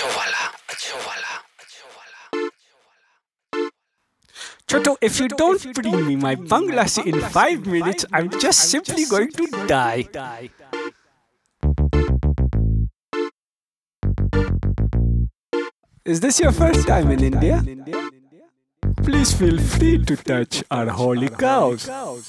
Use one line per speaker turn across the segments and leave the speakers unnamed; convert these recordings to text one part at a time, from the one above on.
Choto, if you don't bring me my Bangladeshi in 5 minutes, I'm just simply going to die. Is this your first time in India? Please feel free to touch our holy cows.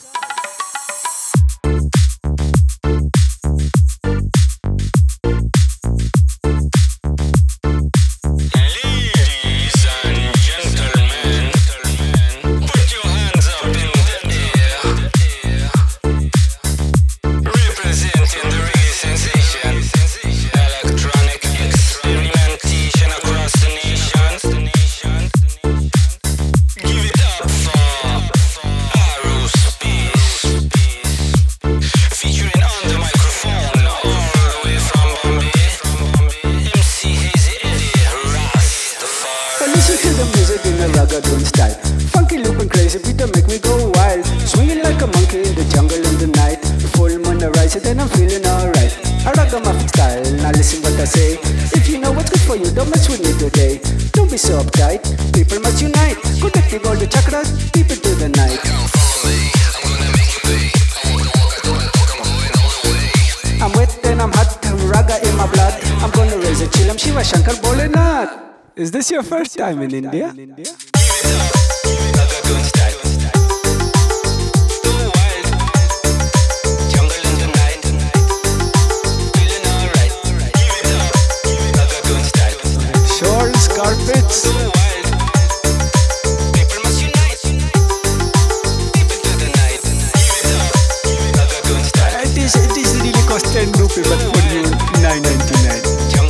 Listen to the music in a raggadoon style. Funky looping crazy beat to make me go wild. Swinging like a monkey in the jungle in the night. Full moon arises and I'm feeling alright. A ragamuffin style, now listen what I say. If you know what's good for you, don't mess with me today. Don't be so uptight, people must unite. Connecting all the chakras, deep into the night. I'm wet and I'm hot, raga in my blood. I'm gonna raise a chill, I'm Shiva Shankar Bholenath. Is this your first time in India? Shores, carpets. It is really cost 10 rupee, but for you 9.99.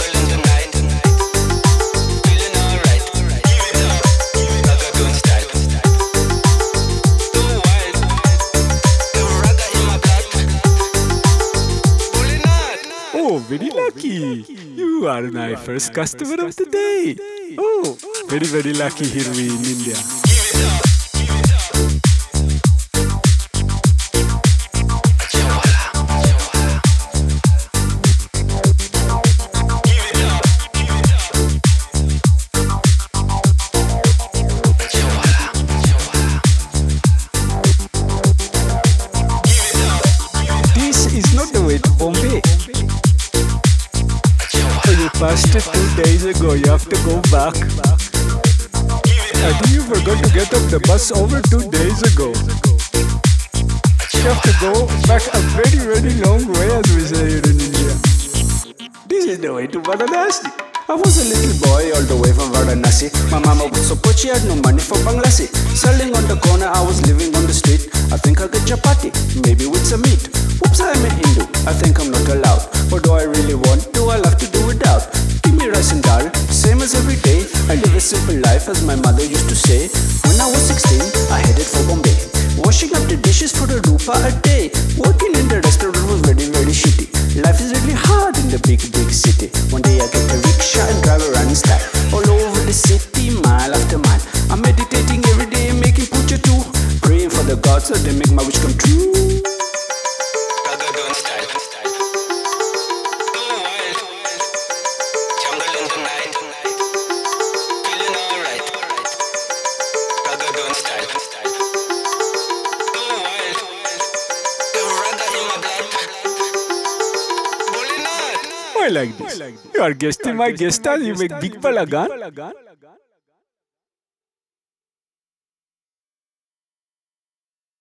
Oh, very lucky. You are my first customer of the day. Oh, very, very lucky here we in India. This is not the way to Bombay. You passed it 2 days ago, you have to go back. I think you forgot to get off the bus over 2 days ago. You have to go back a very, very long way, as we say here in India. This is the way to Varanasi. I was a little boy all the way from Varanasi. My mama was so poor she had no money for Bangladeshi. Selling on the corner, I was living on the street. I think I'll get chapati, maybe with some meat. Oops, I'm a Hindu, I think I'm not allowed. What do I really want? Do I love to do without? Give me rice and dal, same as every day. I live a simple life as my mother used to say. When I was 16, I headed for Bombay. Washing up the dishes for a rupa a day. Working in the restaurant was very, very shitty. Life is really hard in the big, big city. One day I get a rickshaw and drive around in style. All over the city, mile after mile. I'm meditating every day, making puja too. Praying for the gods so they make my wish come true. I like this. You are guesting my guest house, you make big balagan.